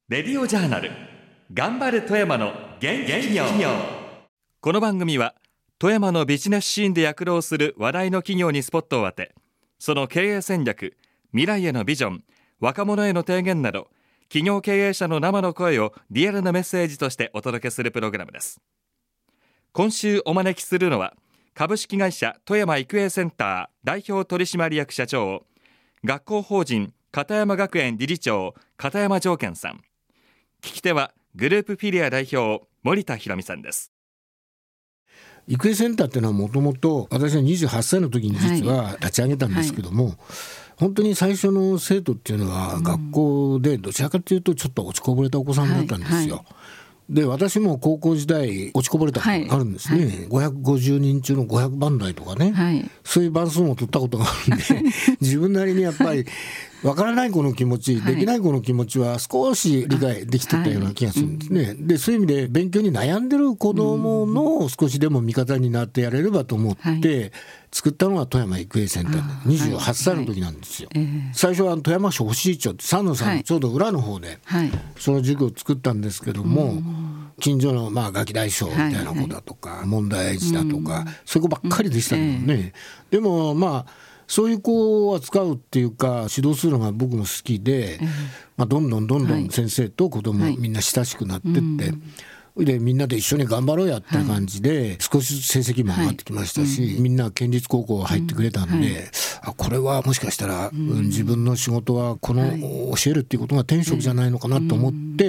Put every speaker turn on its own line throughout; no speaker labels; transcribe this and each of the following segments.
レディオジャーナル頑張る富山の元気企業。この番組は富山のビジネスシーンで躍動する話題の企業にスポットを当て、その経営戦略、未来へのビジョン、若者への提言など、企業経営者の生の声をリアルなメッセージとしてお届けするプログラムです。今週お招きするのは、株式会社富山育英センター代表取締役社長、学校法人片山学園理事長片山条健さん、聞き手はグループフィリア代表森田博美さんです。
育英センターっていうのはもともと私は28歳の時に実は立ち上げたんですけども、本当に最初の生徒っていうのは学校でどちらかというとちょっと落ちこぼれたお子さんだったんですよ。で、私も高校時代落ちこぼれたことがあるんですね、550人中の500番台とかね、そういう番数も取ったことがあるんで自分なりにやっぱり分からない子の気持ち、できない子の気持ちは少し理解できてたような気がするんですね。で、そういう意味で勉強に悩んでる子どもの少しでも味方になってやれればと思って作ったのが富山育英センターで28歳の時なんですよ。最初は富山市保守町って三野さんのちょうど裏の方でその授業を作ったんですけども、近所のガキ大将みたいな子だとか問題児だとかそういう子ばっかりでしたけどね。でもそういう子を扱うっていうか指導するのが僕も好きで、どんどん先生と子供みんな親しくなってって、でみんなで一緒に頑張ろうやって感じで少しずつ成績も上がってきましたし、みんな県立高校入ってくれたんで、これはもしかしたら、自分の仕事はこの教えるっていうことが天職じゃないのかなと思って、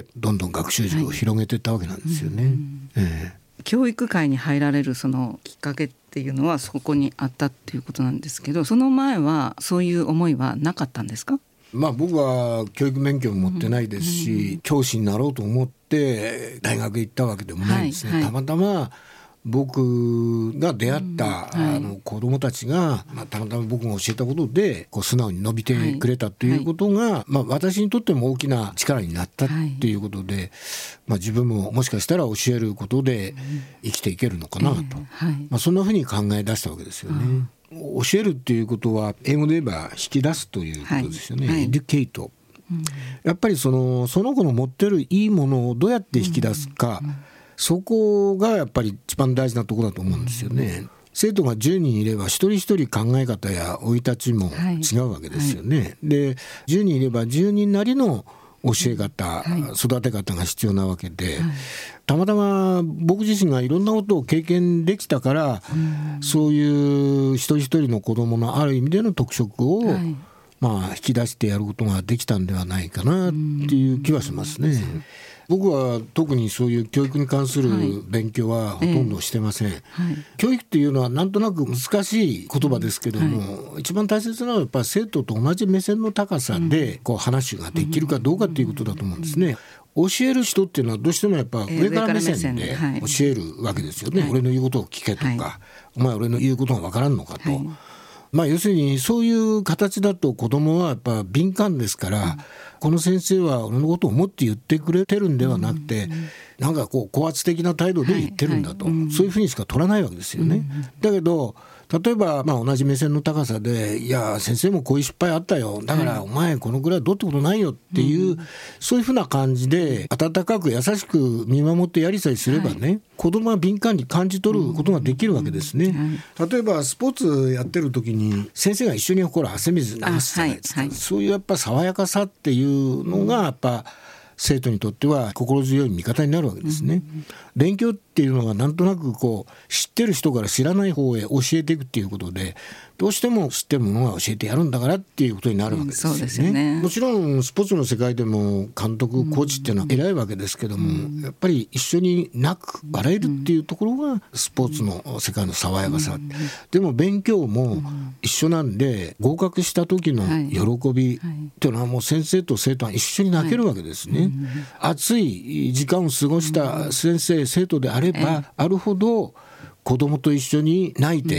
どんどん学習塾を広げていったわけなんですよね。
教育界に入られるそのきっかけっていうのはそこにあったっていうことなんですけど、その前はそういう思いはなかったんですか？
僕は教育免許も持ってないですし、教師になろうと思って大学行ったわけでもないんですね。たまたま僕が出会った子どもたちが、たまたま僕が教えたことで素直に伸びてくれたということが、私にとっても大きな力になったっていうことで、自分ももしかしたら教えることで生きていけるのかなと、そんなふうに考え出したわけですよね。教えるっていうことは英語で言えば引き出すということですよね。エデュケイト、やっぱりその子の持ってるいいものをどうやって引き出すか、そこがやっぱり一番大事なところだと思うんですよね。生徒が10人いれば一人一人考え方や生い立ちも違うわけですよね。で、10人いれば10人なりの教え方、育て方が必要なわけで、たまたま僕自身がいろんなことを経験できたから、そういう一人一人の子どものある意味での特色を、引き出してやることができたんではないかなっていう気はしますね。僕は特にそういう教育に関する勉強はほとんどしてません。教育っていうのはなんとなく難しい言葉ですけども、一番大切なのはやっぱり生徒と同じ目線の高さで話ができるかどうかっていうことだと思うんですね。教える人っていうのはどうしてもやっぱ上から目線で教えるわけですよね。俺の言うことを聞けとか、お前俺の言うことが分からんのかと、要するにそういう形だと子どもはやっぱ敏感ですから、この先生は俺のことを思って言ってくれてるんではなくて、なんか高圧的な態度で言ってるんだと、そういうふうにしか取らないわけですよね。だけど例えば同じ目線の高さで、いや先生もこういう失敗あったよ、だからお前このくらいどうってことないよっていう、そういうふうな感じで温かく優しく見守ってやりさえすればね、子供は敏感に感じ取ることができるわけですね。例えばスポーツやってる時に先生が一緒に汗水流すじゃないですか。そういうやっぱ爽やかさっていうのがやっぱ生徒にとっては心強い味方になるわけですね。勉強っていうのがなんとなく知ってる人から知らない方へ教えていくっていうことで、どうしても知ってるものは教えてやるんだからっていうことになるわけですよね。そうですよね。もちろんスポーツの世界でも監督コーチっていうのは偉いわけですけども、やっぱり一緒に泣く笑えるっていうところがスポーツの世界の爽やかさ、でも勉強も一緒なんで、合格した時の喜びっていうのはもう先生と生徒は一緒に泣けるわけですね。熱い時間を過ごした先生生徒であればあるほど子供と一緒に泣いて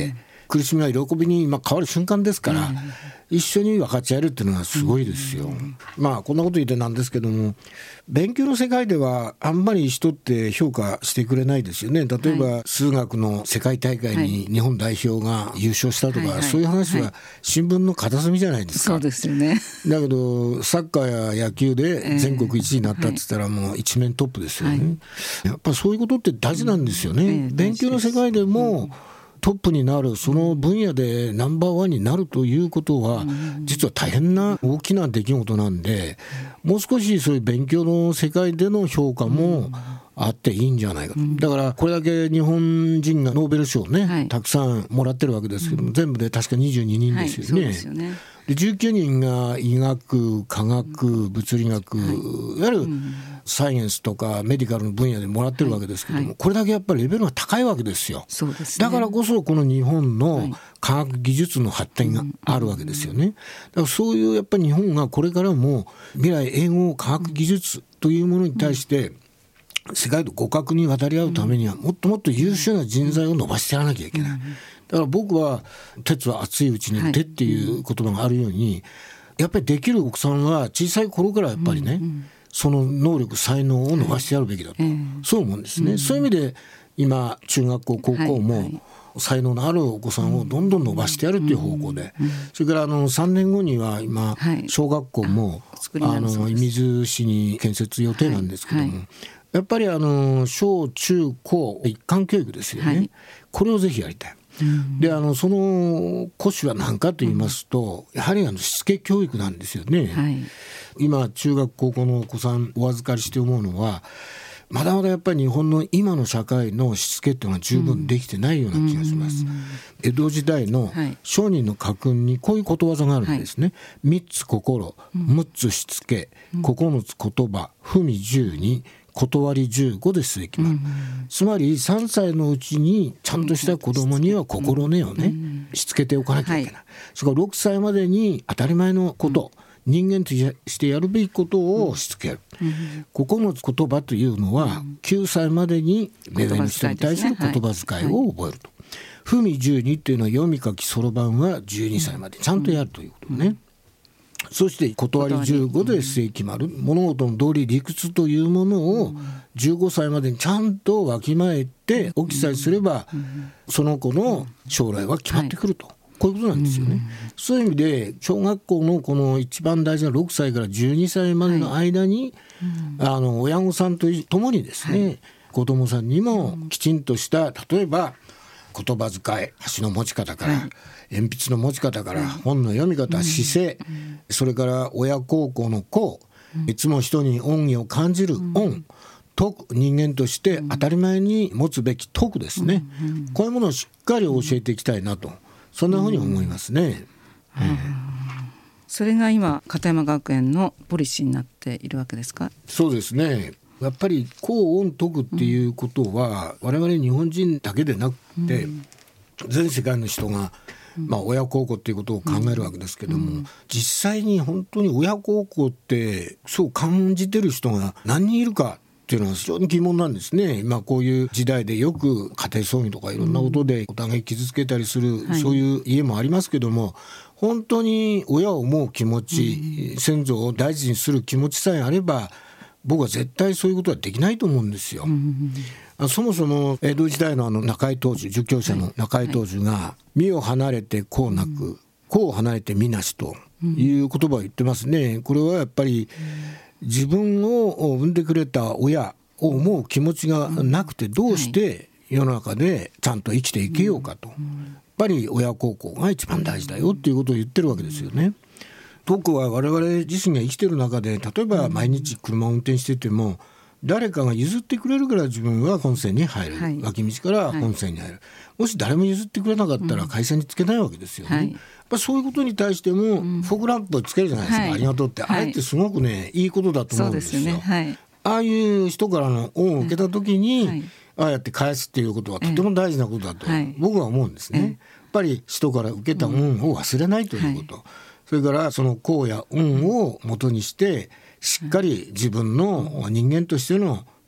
苦しみは喜びに今変わる瞬間ですから、一緒に分かち合えるっていうのはすごいですよ。まあこんなこと言ってなんですけども、勉強の世界ではあんまり人って評価してくれないですよね。例えば数学の世界大会に日本代表が優勝したとか、そういう話は新聞の片隅じゃないですか。
そうですよね。
だけどサッカーや野球で全国1位になったって言ったらもう一面トップですよね。やっぱそういうことって大事なんですよね。勉強の世界でもトップになる、その分野でナンバーワンになるということは実は大変な大きな出来事なんで、もう少しそういう勉強の世界での評価もあっていいんじゃないかと。だからこれだけ日本人がノーベル賞をね、たくさんもらってるわけですけども、全部で確か22人ですよね。
そうですよね。
で19人が医学、科学、物理学、いわゆるサイエンスとかメディカルの分野でもらってるわけですけども、これだけやっぱりレベルが高いわけですよ。
そうですね。
だからこそこの日本の科学技術の発展があるわけですよね。だからそういうやっぱり日本がこれからも未来永劫科学技術というものに対して世界と互角に渡り合うためにはもっともっと優秀な人材を伸ばしてやらなきゃいけない。だから僕は鉄は熱いうちに打てっていう言葉があるように、やっぱりできるお子さんは小さい頃からやっぱりね、その能力才能を伸ばしてやるべきだと、そう思うんですね。そういう意味で今中学校高校も才能のあるお子さんをどんどん伸ばしてやるっていう方向で、それから3年後には今小学校も射水市に建設予定なんですけども、やっぱり小中高一貫教育ですよね、これをぜひやりたい。でその骨子は何かと言いますと、やはりしつけ教育なんですよね、今中学高校のお子さんお預かりして思うのは、まだまだやっぱり日本の今の社会のしつけっていうのは十分できてないような気がします、江戸時代の商人の家訓にこういうことわざがあるんですね、3つ心、6つしつけ、9つ言葉、文12、断り15で末決まる、つまり3歳のうちにちゃんとした子供には心根をね、しつけておかなきゃいけない、それから6歳までに当たり前のこと、人間としてやるべきことをしつける、9つ言葉というのは9歳までに目上の人に対する言葉遣いを覚えると、文12っていうのは読み書きそろばんは12歳までちゃんとやるということね、そして断り15で末決まる、物事の道理理屈というものを15歳までにちゃんとわきまえておきさえすれば、その子の将来は決まってくると、こういうことなんですよね、そういう意味で小学校のこの一番大事な6歳から12歳までの間に、親御さんと共にですね、子どもさんにもきちんとした例えば言葉遣い、箸の持ち方から、鉛筆の持ち方から、本の読み方、姿勢、それから親孝行の孝、いつも人に恩義を感じる恩、徳、人間として当たり前に持つべき徳ですね、こういうものをしっかり教えていきたいなと、そんなふうに思いますね。
それが今片山学園のポリシーになっているわけですか？
そうですね。やっぱり孝恩徳っていうことは、我々日本人だけでなくて、全世界の人が、親孝行っていうことを考えるわけですけども、実際に本当に親孝行ってそう感じてる人が何人いるかっていうのは非常に疑問なんですね。今こういう時代でよく家庭葬儀とかいろんなことでお互い傷つけたりする、そういう家もありますけども、本当に親を思う気持ち、先祖を大事にする気持ちさえあれば、僕は絶対そういうことはできないと思うんですよ。そもそも江戸時代の中井藤樹、儒教者の中井藤樹が、身を離れて子をなく、子を離れて身なしという言葉を言ってますね。これはやっぱり自分を産んでくれた親を思う気持ちがなくて、どうして世の中でちゃんと生きていけようかと、やっぱり親孝行が一番大事だよっていうことを言ってるわけですよね。僕は我々自身が生きてる中で、例えば毎日車を運転してても、誰かが譲ってくれるから自分は本線に入る、脇道から本線に入る、もし誰も譲ってくれなかったら会社につけないわけですよね、やっぱそういうことに対してもフォークランプをつけるじゃないですか、ありがとうって、あれってすごくね、いいことだと思うんですよ。ああいう人からの恩を受けた時に、ああやって返すっていうことはとても大事なことだと僕は思うんですね、やっぱり人から受けた恩を忘れないということ、それからその功や恩を元にしてしっかり自分の人間としての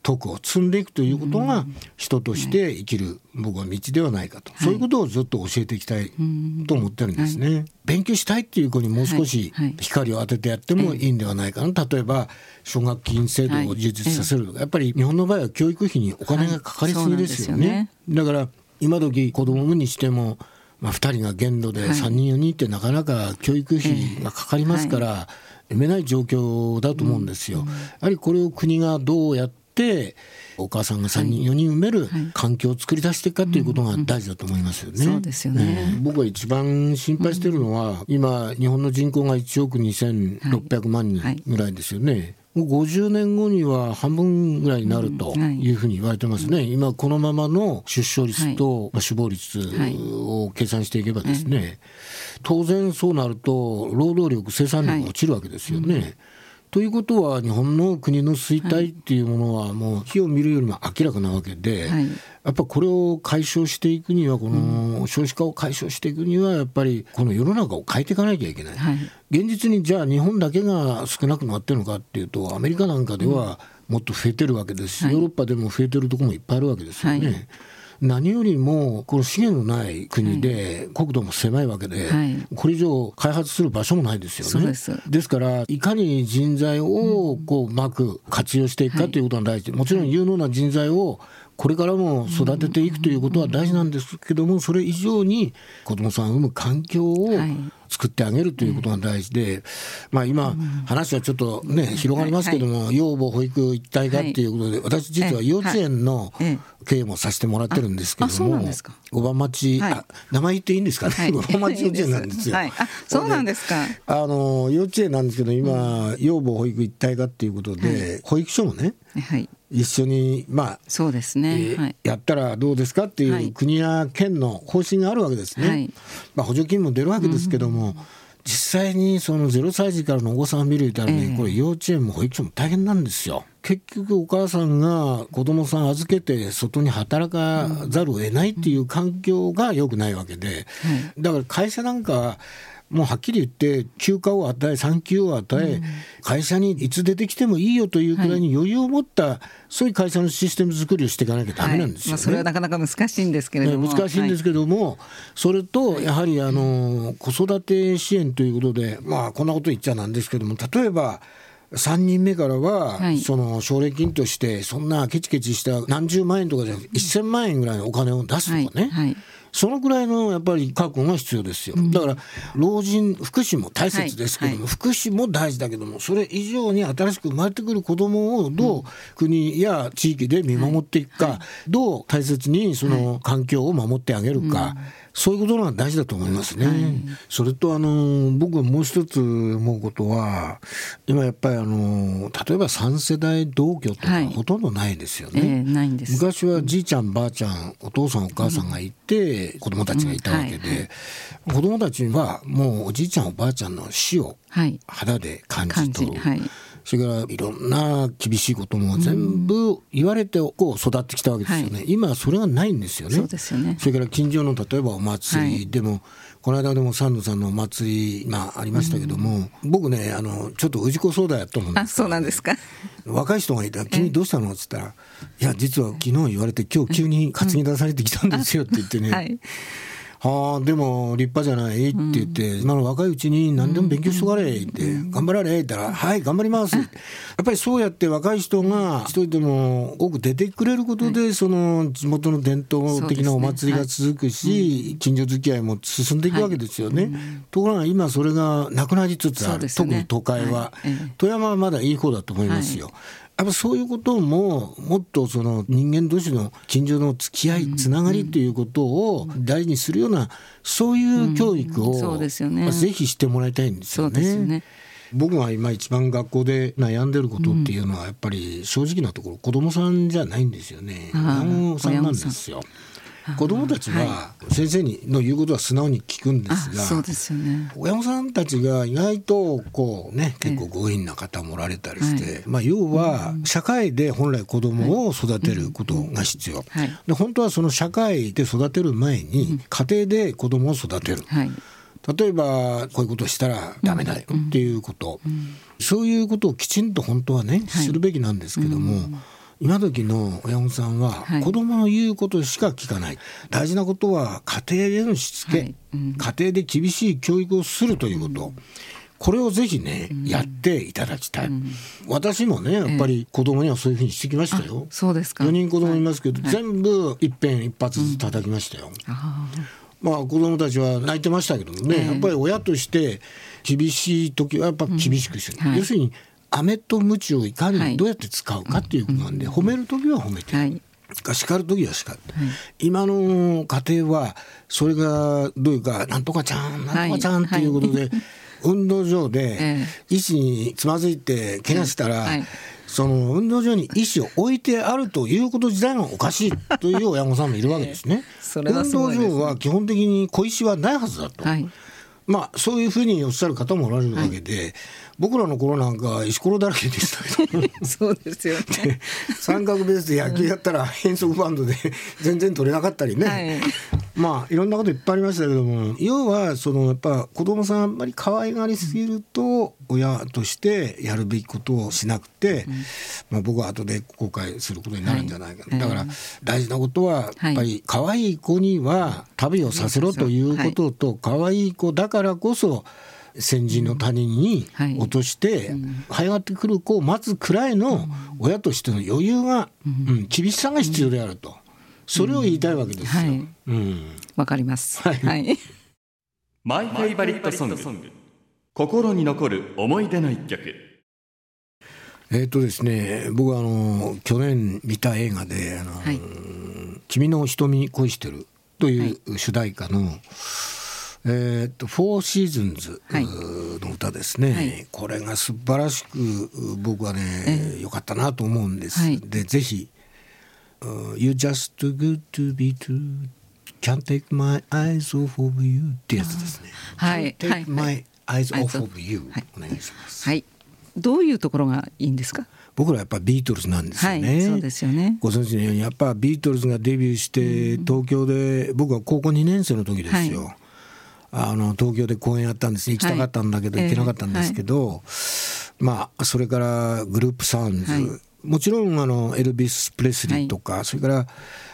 徳を積んでいくということが人として生きる僕は道ではないかと、そういうことをずっと教えていきたいと思ってるんですね。勉強したいっていう子にもう少し光を当ててやってもいいんではないかな。例えば奨学金制度を充実させるとか、やっぱり日本の場合は教育費にお金がかかりすぎですよね。だから今時子供を産むにしても、2人が限度で3人4人ってなかなか教育費がかかりますから、読めない状況だと思うんですよ。やはりこれを国がどうやってお母さんが3人4人産める環境を作り出していくかということが大事だと思いますよね。
そうですよね。
僕が一番心配しているのは、今日本の人口が1億2600万人ぐらいですよね。もう50年後には半分ぐらいになるというふうに言われてますね。今このままの出生率と死亡率を計算していけばですね、当然そうなると労働力生産力が落ちるわけですよね。ということは日本の国の衰退っていうものはもう火を見るよりも明らかなわけで、やっぱこれを解消していくには、この少子化を解消していくにはやっぱりこの世の中を変えていかなきゃいけない、現実にじゃあ日本だけが少なくなってるのかっていうと、アメリカなんかではもっと増えてるわけですし、ヨーロッパでも増えてるところもいっぱいあるわけですよね。何よりもこの資源のない国で、国土も狭いわけで、これ以上開発する場所もないですよね。ですからいかに人材をこううまく活用していくかということが大事で、もちろん有能な人材をこれからも育てていくということは大事なんですけども、それ以上に子どもさんを産む環境を作ってあげるということが大事で、今話はちょっとね広がりますけども、養母保育一体化っていうことで、私実は幼稚園の経営もさせてもらってるんですけども、小浜町、名前言っていいんですかね、小浜町幼稚園なんですよ。
そうなんですか。
幼稚園なんですけど、今養母保育一体化っていうことで、保育所もね、一緒に
そうですね、
やったらどうですかっていう国や県の方針があるわけですね。補助金も出るわけですけども、実際にその0歳児からのお子さんを見るために、これ幼稚園も保育所も大変なんですよ。結局お母さんが子供さん預けて外に働かざるを得ないっていう環境が良くないわけで、だから会社なんかもうはっきり言って休暇を与え産休を与え、会社にいつ出てきてもいいよというくらいに余裕を持った、そういう会社のシステム作りをしていかなきゃダメなんですよね。
それはなかなか難しいんですけれども、
難しいんですけども、それとやはり子育て支援ということで、こんなこと言っちゃなんですけども、例えば3人目からはその奨励金としてそんなケチケチした何十万円とかじゃなくて1000万円ぐらいのお金を出すとかね、そのぐらいのやっぱり確保が必要ですよ。だから老人福祉も大切ですけども、福祉も大事だけども、それ以上に新しく生まれてくる子どもをどう国や地域で見守っていくか、どう大切にその環境を守ってあげるか、そういうことが大事だと思いますね。それと僕はもう一つ思うことは、今やっぱり例えば3世代同居とかほとんどないですよね。
ないんです。
昔はじいちゃんばあちゃんお父さんお母さんがいて、子供たちがいたわけで、子供たちはもうおじいちゃんおばあちゃんの死を肌で感じ取る、それからいろんな厳しいことも全部言われてこう育ってきたわけですよね。今はそれがないんですよね。
そうですよね。
それから近所の例えばお祭りでも、この間でもサンドさんのお祭りありましたけども、僕ねちょっと氏子相談やったもんです。
そうなんですか。
若い人がいたら君どうしたのって言ったら、いや実は昨日言われて今日急に担ぎ出されてきたんですよって言ってね、でも立派じゃないって言って、今の若いうちに何でも勉強しとかれって、頑張られって言ったら、はい頑張りますやっぱりそうやって若い人が一人でも多く出てくれることで、その地元の伝統的なお祭りが続くし、近所付き合いも進んでいくわけですよね。ところが今それがなくなりつつある、特に都会は、富山はまだいい方だと思いますよ。やっぱそういうことももっとその人間同士の近所の付き合いつながりということを大事にするような、そういう教育をぜひしてもらいたいんですよね。僕が今一番学校で悩んでることっていうのはやっぱり正直なところ子どもさんじゃないんですよね。親御さんなんですよ。子どもたちは先生の言うことは素直に聞くんですが、
そうですよね。
親御さんたちが意外とこうね、結構強引な方もおられたりして、要は社会で本来子どもを育てることが必要、で本当はその社会で育てる前に家庭で子どもを育てる、例えばこういうことをしたらダメだよっていうこと、そういうことをきちんと本当はねするべきなんですけども、 今時の親御さんは子供の言うことしか聞かない、大事なことは家庭でのしつけ、家庭で厳しい教育をするということ、これをぜひね、やっていただきたい、私もねやっぱり子供にはそういうふうにしてきましたよ。
そうですか。
4人子供いますけど、全部一発ずつ叩きましたよ。まあ子供たちは泣いてましたけどもね、やっぱり親として厳しい時はやっぱ厳しくしてる、要するに飴と鞭をいかにどうやって使うかっていうことなんで、褒める時は褒めて、叱る時は叱る、今の家庭はそれがどういうか、なんとかちゃんなんとかちゃんっていうことで、運動場で石につまずいて怪我したら、その運動場に石を置いてあるということ自体がおかしいという親御さんもいるわけですね。運動場は基本的に小石はないはずだと、まあ、そういうふうにおっしゃる方もおられるわけで、僕らの頃なんか石ころだらけでしたけど
そうですよね。
三角ベースで野球やったら変則バンドで全然取れなかったりね、まあいろんなこといっぱいありましたけども、要はそのやっぱ子供さんあんまり可愛がりすぎると親としてやるべきことをしなくて、まあ、僕は後で後悔することになるんじゃないかな、だから大事なことはやっぱり可愛い子には旅をさせろということと、可愛い子だからこそ先人の谷に落として這い上がってくる子を待つくらいの親としての余裕が、厳しさが必要であると、それを言いたいわけですよ。
わかります。
マイフェイバリットソング、心に残る思い出の一曲。
ですね、僕は去年見た映画で君の瞳に恋してるという主題歌のフォーシーズンズの歌ですね、これが素晴らしく僕はね、良かったなと思うんです、でぜひYou just too good to be true Can't take my eyes off of you ってやつですね。Can't take my eyes off of you、お願いします。
どういうところがいいんですか？
僕らやっぱビートルズなんですよね。
そうですよね。
ご存知のようにやっぱビートルズがデビューして東京で、僕は高校2年生の時ですよ、東京で公演やったんですね。行きたかったんだけど行けなかったんですけど、まあそれからグループサウンズ、もちろんエルビス・プレスリーとか、それから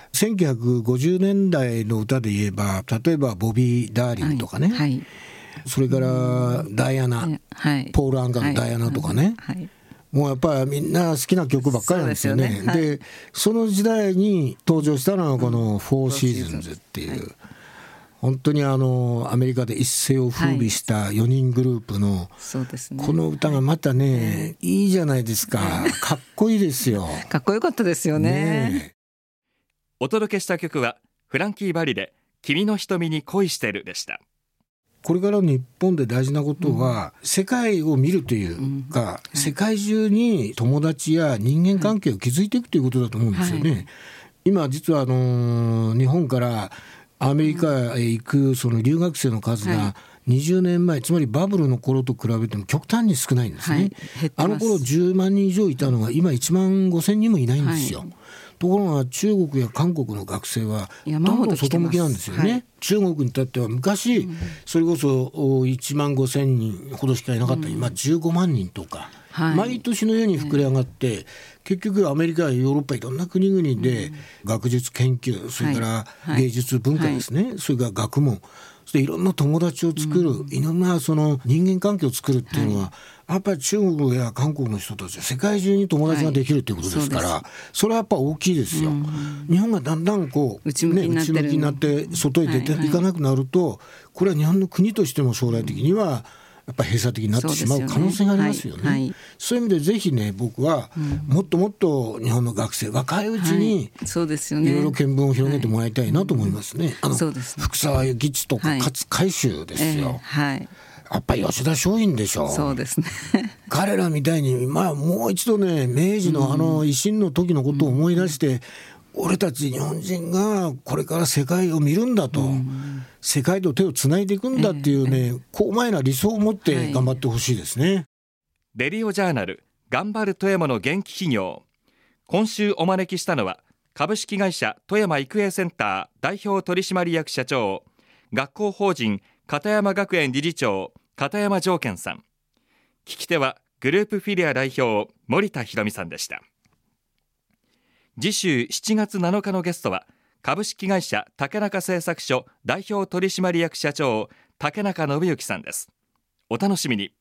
1950年代の歌で言えば例えばボビー・ダーリンとかね、それからダイアナ、ポール・アンカーのダイアナとかね、もうやっぱりみんな好きな曲ばっかりなんですよね。でその時代に登場したのはこのフォーシーズンズっていう、本当にアメリカで一世を風靡した4人グループの、この歌がまたね、いいじゃないですか。かっこいいですよ。
かっこよかったですよね。
お届けした曲はフランキー・バリで君の瞳に恋してるでした。
これから日本で大事なことは、世界を見るというか、世界中に友達や人間関係を築いていくということだと思うんですよね。今実は日本からアメリカへ行くその留学生の数が20年前、つまりバブルの頃と比べても極端に少ないんですね。あの頃10万人以上いたのが今1万5千人もいないんですよ。ところが中国や韓国の学生はどんどん外向きなんですよね。中国に至っては昔、それこそ1万5千人ほどしかいなかった今15万人とか、毎年のように膨れ上がって、結局アメリカやヨーロッパいろんな国々で学術研究、それから芸術文化ですね、それから学問、そしていろんな友達を作る、いろんなその人間関係を作るっていうのは、やっぱり中国や韓国の人たちは世界中に友達ができるということですから、それはやっぱ大きいですよ。日本がだんだんこう、内向きになって外へ出ていかなくなると、これは日本の国としても将来的にはやっぱり閉鎖的になってしまう可能性がありますよね。そういう意味でぜひね、僕はもっともっと日本の学生、若いうちにいろいろ見聞を広げてもらいたいなと思いますね。福沢諭吉とか勝海舟ですよ。やっぱり吉田松陰でしょう。
そうですね。
彼らみたいに、まあ、もう一度ね、明治の維新の時のことを思い出して、俺たち日本人がこれから世界を見るんだと、世界と手をつないでいくんだっていうね、高邁な理想を持って頑張ってほしいですね。
レディオジャーナル頑張る富山の元気企業。今週お招きしたのは株式会社富山育英センター代表取締役社長、学校法人片山学園理事長片山条健さん。聞き手はグループフィリア代表森田博美さんでした。 次週7月7日のゲストは株式会社竹中製作所代表取締役社長竹中信之さんです。お楽しみに。